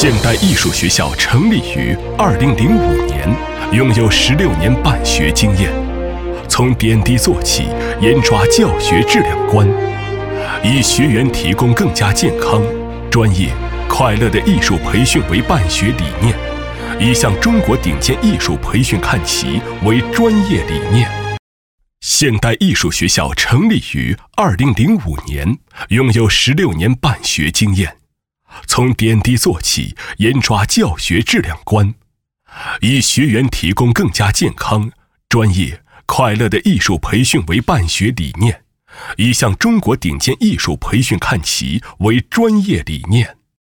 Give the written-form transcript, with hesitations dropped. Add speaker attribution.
Speaker 1: 现代艺术学校成立于2005年，拥有16年办学经验。从点滴做起，严抓教学质量关，以学员提供更加健康、专业、快乐的艺术培训为办学理念，以向中国顶尖艺术培训看齐为专业理念。现代艺术学校成立于2005年，拥有16年办学经验。从点滴做起，严抓教学质量关，以学员提供更加健康、专业、快乐的艺术培训为办学理念，以向中国顶尖艺术培训看齐为专业理念。